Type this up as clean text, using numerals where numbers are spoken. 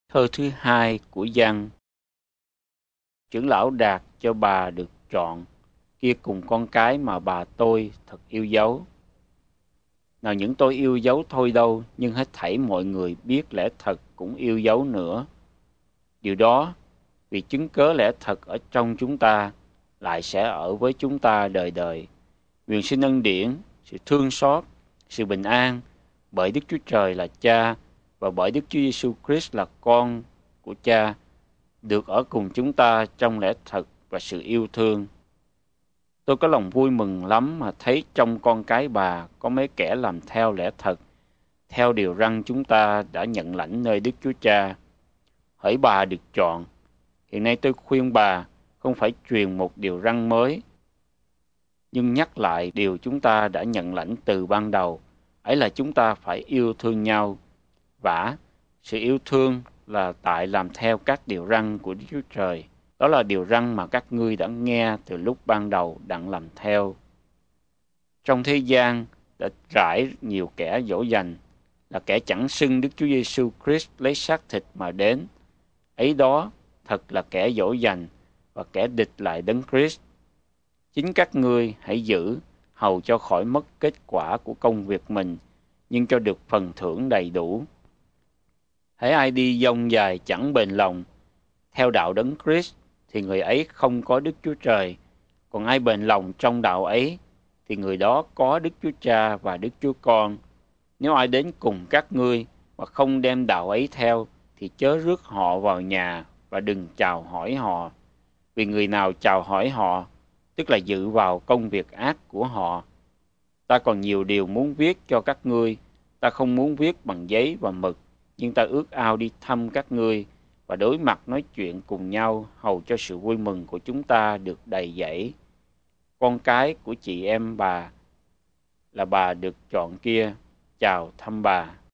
Thơ thứ hai của Giăng. Trưởng lão Đạt cho bà được chọn, kia cùng con cái mà bà tôi thật yêu dấu. Nào những tôi yêu dấu thôi đâu, nhưng hết thảy mọi người biết lẽ thật cũng yêu dấu nữa. Điều đó vì chứng cớ lẽ thật ở trong chúng ta, lại sẽ ở với chúng ta đời đời. Nguyện xin ân điển, sự thương xót, sự bình an, bởi Đức Chúa Trời là Cha và bởi Đức Chúa Giêsu Christ là Con của Cha, được ở cùng chúng ta trong lẽ thật và sự yêu thương. Tôi có lòng vui mừng lắm mà thấy trong con cái bà có mấy kẻ làm theo lẽ thật, theo điều răn chúng ta đã nhận lãnh nơi Đức Chúa Cha. Hỡi bà được chọn, hiện nay tôi khuyên bà không phải truyền một điều răn mới, nhưng nhắc lại điều chúng ta đã nhận lãnh từ ban đầu, ấy là chúng ta phải yêu thương nhau. Vả, sự yêu thương là tại làm theo các điều răn của Đức Chúa Trời. Đó là điều răn mà các ngươi đã nghe từ lúc ban đầu đặng làm theo. Trong thế gian đã rải nhiều kẻ dỗ dành, là kẻ chẳng xưng Đức Chúa Giêsu Christ lấy xác thịt mà đến. Ấy đó thật là kẻ dỗ dành và kẻ địch lại Đấng Christ. Chính các ngươi hãy giữ, hầu cho khỏi mất kết quả của công việc mình, nhưng cho được phần thưởng đầy đủ. Hễ ai đi dông dài chẳng bền lòng, theo đạo Đấng Christ, thì người ấy không có Đức Chúa Trời. Còn ai bền lòng trong đạo ấy, thì người đó có Đức Chúa Cha và Đức Chúa Con. Nếu ai đến cùng các ngươi mà không đem đạo ấy theo, thì chớ rước họ vào nhà và đừng chào hỏi họ. Vì người nào chào hỏi họ, tức là dự vào công việc ác của họ. Ta còn nhiều điều muốn viết cho các ngươi, ta không muốn viết bằng giấy và mực, nhưng ta ước ao đi thăm các ngươi và đối mặt nói chuyện cùng nhau, hầu cho sự vui mừng của chúng ta được đầy dẫy. Con cái của chị em bà là bà được chọn kia, chào thăm bà.